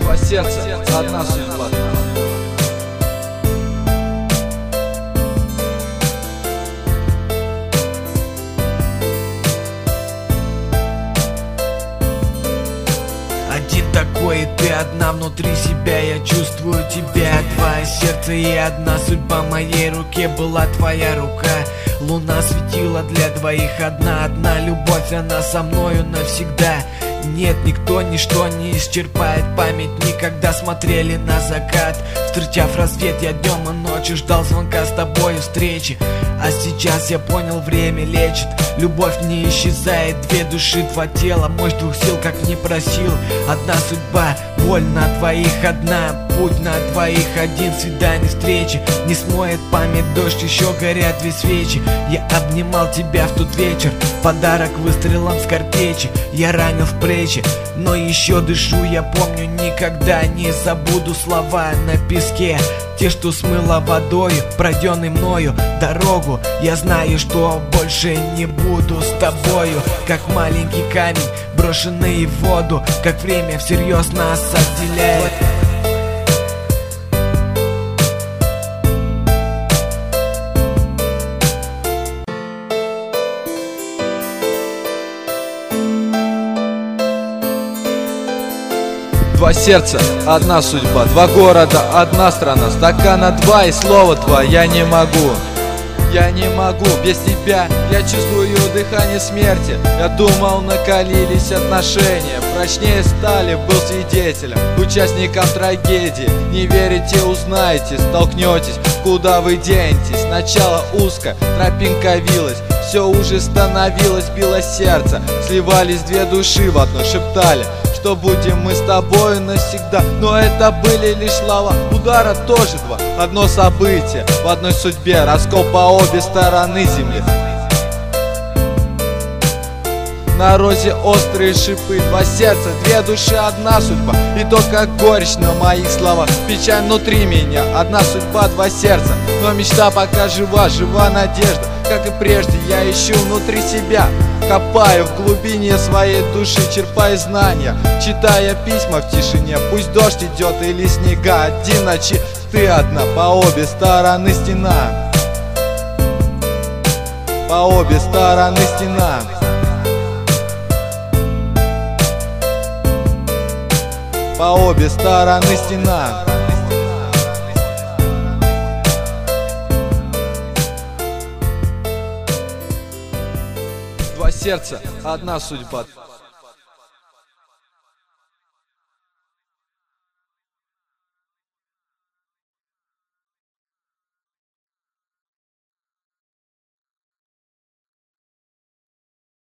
Два сердца, одна судьба. Один такой, и ты одна внутри себя. Я чувствую тебя, твое сердце и одна судьба. В моей руке была твоя рука. Луна светила для двоих одна любовь, она со мною навсегда. Нет, никто, ничто не исчерпает память. Никогда смотрели на закат, встречав рассвет, я днем и ночью ждал звонка с тобой встречи. А сейчас я понял, время лечит. Любовь не исчезает, две души, два тела, мощь двух сил, как не просил. Одна судьба, боль на двоих одна, путь на двоих один, свидание, встречи. Не смоет память дождь, еще горят две свечи. Я обнимал тебя в тот вечер, подарок выстрелом с картечи. Я ранил в плечи, но еще дышу. Я помню, никогда не забуду слова на песке, те, что смыло водою, пройденной мною дорогу. Я знаю, что больше не буду с тобою. Как маленький камень, брошенный в воду, как время всерьез нас отделяет. Два сердца, одна судьба, два города, одна страна. Стакана два и слово твое я не могу. Я не могу без тебя, я чувствую дыхание смерти. Я думал, накалились отношения, прочнее стали, был свидетелем, участником трагедии. Не верите, узнаете, столкнетесь, куда вы денетесь. Сначала узко, тропинка вилась, все уже становилось, било сердце. Сливались две души в одно, шептали, что будем мы с тобою навсегда. Но это были лишь слова, удара тоже два. Одно событие в одной судьбе, раскол по обе стороны земли. На розе острые шипы, два сердца, две души, одна судьба. И только горечь на моих словах, печаль внутри меня. Одна судьба, два сердца, но мечта пока жива, жива надежда. Как и прежде, я ищу внутри себя, копаю в глубине своей души, черпая знания, читая письма в тишине. Пусть дождь идет или снега, один ночи, ты одна, по обе стороны стена. По обе стороны стена. По обе стороны стена. Два сердца, одна судьба.